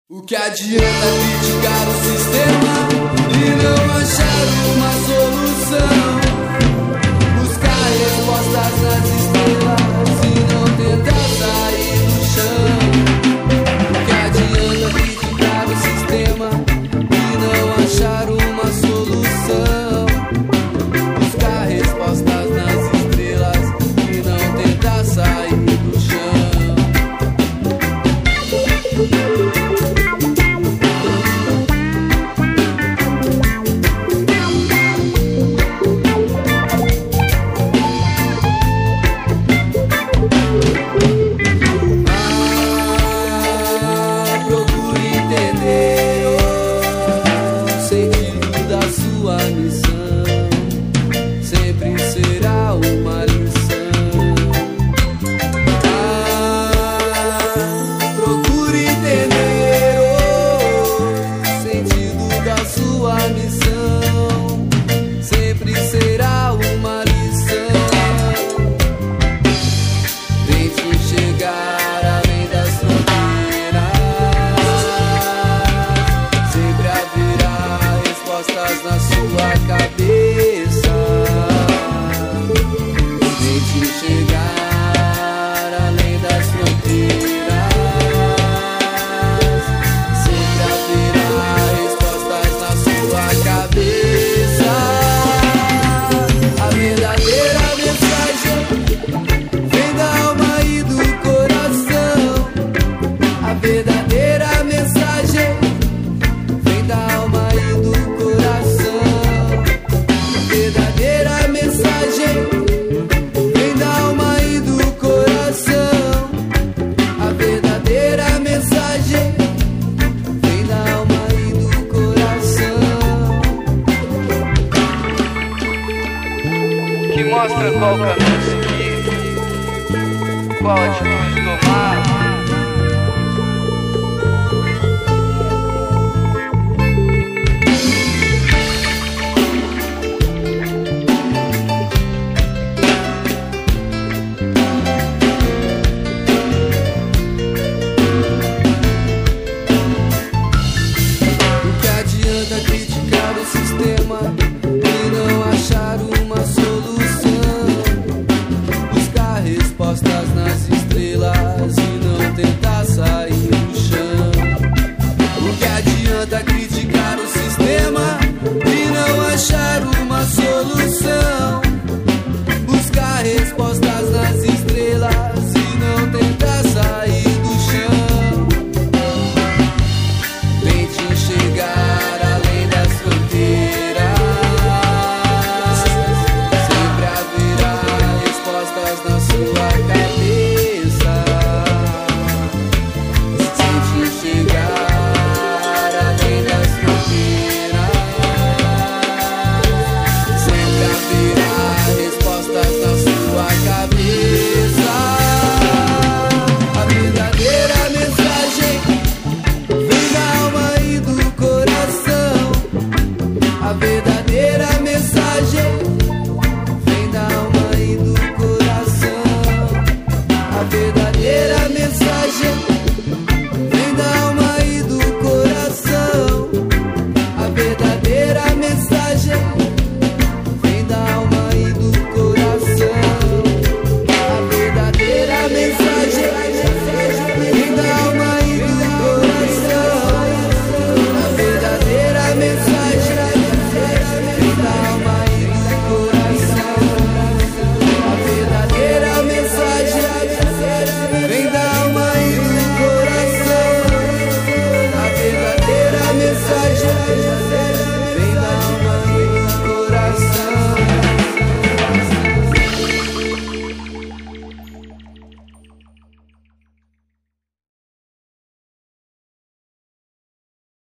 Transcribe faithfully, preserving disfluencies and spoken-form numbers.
O que adianta criticar o sistema e não achar uma solução? Buscar respostas nas estrelas e não tentar sair do chão. O que adianta criticar o sistema e não achar uma solução? Buscar respostas nas estrelas e não tentar sair do chão. Na sua cabeça, tente chegar além das fronteiras. Sempre haverá respostas na sua cabeça. A verdadeira mensagem vem da alma e do coração. A verdadeira mensagem vem da alma e do coração. Que mostra qual caminho seguir, qual atitude tomar.